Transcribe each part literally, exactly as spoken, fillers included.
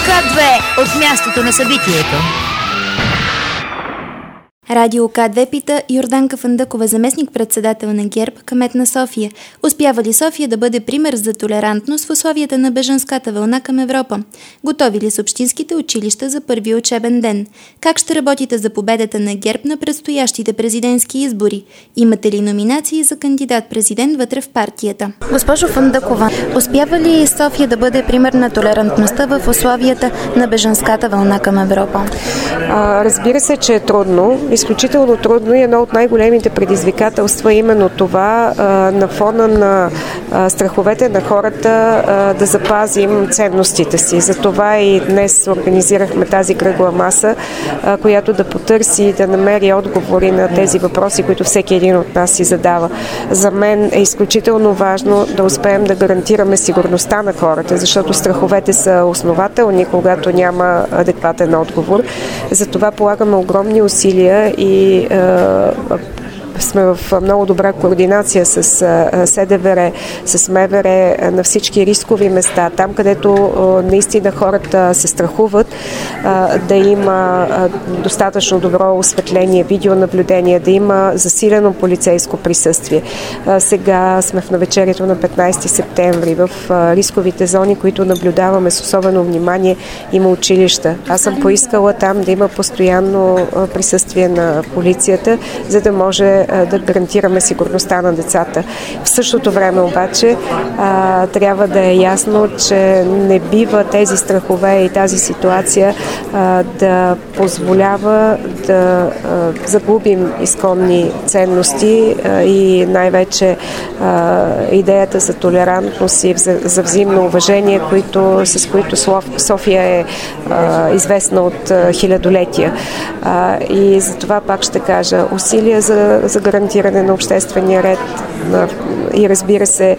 К две от мястото на събитието. Радио К две пита Йорданка Фандъкова, заместник-председател на ГЕРБ, кмет на София. Успява ли София да бъде пример за толерантност в условията на бежанската вълна към Европа? Готови ли са общинските училища за първи учебен ден? Как ще работите за победата на ГЕРБ на предстоящите президентски избори? Имате ли номинации за кандидат-президент вътре в партията? Госпожо Фандъкова, успява ли София да бъде пример на толерантността в условията на бежанската вълна към Европа? А, разбира се, че е трудно. Изключително трудно и едно от най-големите предизвикателства именно това а, на фона на а, страховете на хората а, да запазим ценностите си. Затова и днес организирахме тази кръгла маса, а, която да потърси и да намери отговори на тези въпроси, които всеки един от нас си задава. За мен е изключително важно да успеем да гарантираме сигурността на хората, защото страховете са основателни, когато няма адекватен отговор. Затова полагаме огромни усилия и е, сме в много добра координация с СДВР, с МВР на всички рискови места, там където наистина хората се страхуват, да има достатъчно добро осветление, видеонаблюдение, да има засилено полицейско присъствие. Сега сме в навечерието на петнайсети септември. В рисковите зони, които наблюдаваме с особено внимание, има училища. Аз съм поискала там да има постоянно присъствие на полицията, за да може да гарантираме сигурността на децата. В същото време обаче а, трябва да е ясно, че не бива тези страхове и тази ситуация а, да позволява да а, загубим изконни ценности а, и най-вече а, идеята за толерантност и за, за взаимно уважение, които, с които София е а, известна от а, хилядолетия. А, и за това пак ще кажа, усилия за, за гарантиране на обществения ред на, и разбира се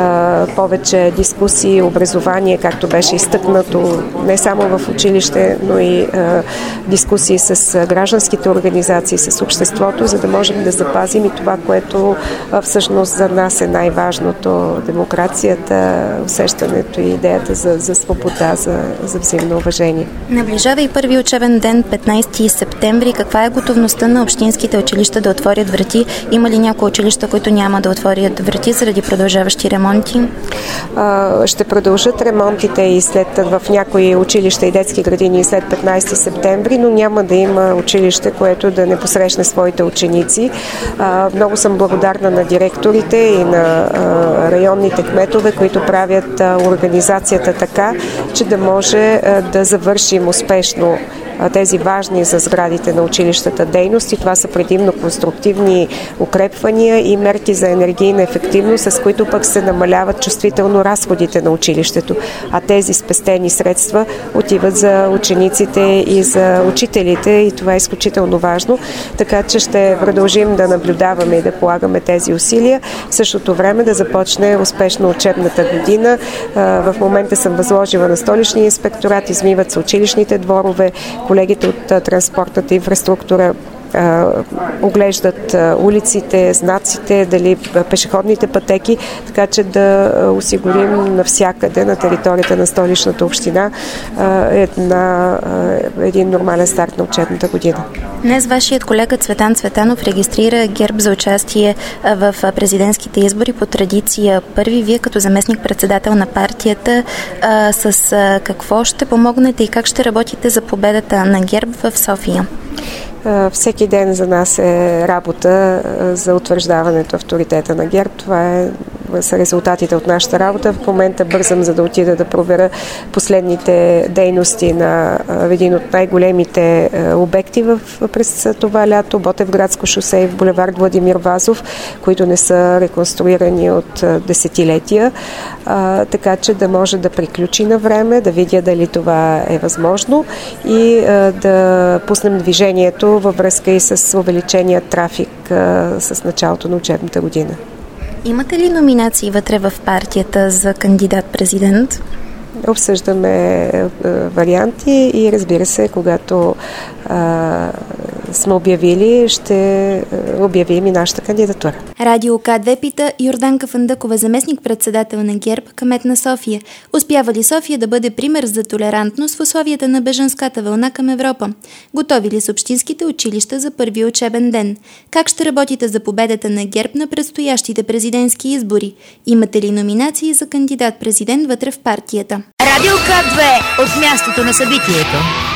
повече дискусии, образование, както беше изтъкнато не само в училище, но и дискусии с гражданските организации, с обществото, за да можем да запазим и това, което всъщност за нас е най-важното – демокрацията, усещането и идеята за, за свобода, за, за взаимно уважение. Наближава и първи учебен ден, петнайсети септември. Каква е готовността на общинските училища да отворят врати? Има ли някои училища, които няма да отворят врати заради продължаващи ремонти? Ще продължат ремонтите и след в някои училища и детски градини след петнайсети септември, но няма да има училище, което да не посрещне своите ученици. Много съм благодарна на директорите и на районните кметове, които правят организацията така, че да може да завършим успешно тези важни за сградите на училищата дейности. Това са предимно конструктивни укрепвания и мерки за енергийна ефективност, с които пък се намаляват чувствително разходите на училището. А тези спестени средства отиват за учениците и за учителите и това е изключително важно. Така че ще продължим да наблюдаваме и да полагаме тези усилия. В същото време да започне успешно учебната година. В момента съм възложила на Столичния инспекторат, измиват се училищните дворове, колегите от транспортната инфраструктура оглеждат улиците, знаците, дали пешеходните пътеки, така че да осигурим навсякъде на територията на Столичната община една, един нормален старт на учебната година. Днес вашият колега Цветан Цветанов регистрира ГЕРБ за участие в президентските избори по традиция първи. Вие като заместник-председател на партията с какво ще помогнете и как ще работите за победата на ГЕРБ в София? Всеки ден за нас е работа за утвърждаването авторитета на ГЕРБ. Това е, са резултатите от нашата работа. В момента бързам, за да отида да проверя последните дейности на един от най-големите обекти в, през това лято, Ботевградско шосе и в булевард Владимир Вазов, които не са реконструирани от десетилетия, а, така че да може да приключи на време, да видя дали това е възможно и а, да пуснем движението във връзка и с увеличения трафик а, с началото на учебната година. Имате ли номинации вътре в партията за кандидат-президент? обсъждаме варианти и разбира се, когато а, сме обявили, ще обявим и нашата кандидатура. Радио К две пита Йорданка Фандъкова, заместник-председател на ГЕРБ, кмет на София. Успява ли София да бъде пример за толерантност в условията на бежанската вълна към Европа? Готови ли са общинските училища за първи учебен ден? Как ще работите за победата на ГЕРБ на предстоящите президентски избори? Имате ли номинации за кандидат-президент вътре в партията? Радио К две от мястото на събитието.